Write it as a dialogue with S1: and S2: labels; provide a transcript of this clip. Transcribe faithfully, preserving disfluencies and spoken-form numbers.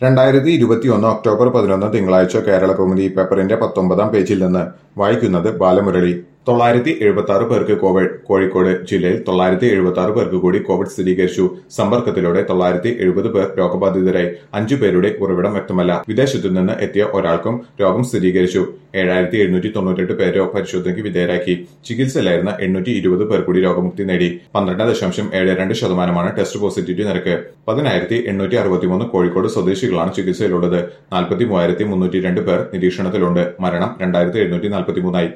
S1: രണ്ടായിരത്തി ഇരുപത്തിയൊന്ന് ഒക്ടോബർ പതിനൊന്ന് തിങ്കളാഴ്ച കേരള കൗമുദി പേപ്പറിന്റെ പത്തൊമ്പതാം പേജിൽ നിന്ന് വായിക്കുന്നത് ബാലമുരളി. തൊള്ളായിരത്തി എഴുപത്തി ആറ് പേർക്ക് കോവിഡ്. കോഴിക്കോട് ജില്ലയിൽ തൊള്ളായിരത്തി എഴുപത്തി ആറ് പേർക്ക് കൂടി കോവിഡ് സ്ഥിരീകരിച്ചു. സമ്പർക്കത്തിലൂടെ തൊള്ളായിരത്തി എഴുപത് പേർ രോഗബാധിതരായി. അഞ്ചു പേരുടെ ഉറവിടം വ്യക്തമല്ല. വിദേശത്തു നിന്ന് എത്തിയ ഒരാൾക്കും രോഗം സ്ഥിരീകരിച്ചു. ഏഴായിരത്തി എഴുന്നൂറ്റി തൊണ്ണൂറ്റെട്ട് പേരെ പരിശോധനയ്ക്ക് വിധേയരാക്കി. ചികിത്സയിലായിരുന്ന എണ്ണൂറ്റി ഇരുപത് പേർ കൂടി രോഗമുക്തി നേടി. പന്ത്രണ്ട് ദശാംശം ഏഴ് രണ്ട് ശതമാനമാണ് ടെസ്റ്റ് പോസിറ്റിവിറ്റി നിരക്ക്. പതിനായിരത്തി എണ്ണൂറ്റി അറുപത്തിമൂന്ന് കോഴിക്കോട് സ്വദേശികളാണ് ചികിത്സയിലുള്ളത്. നാൽപ്പത്തി മൂവായിരത്തി മുന്നൂറ്റി രണ്ട് പേർ നിരീക്ഷണത്തിലുണ്ട്. മരണം രണ്ടായിരത്തി എഴുന്നൂറ്റി നാൽപ്പത്തിമൂന്നായി.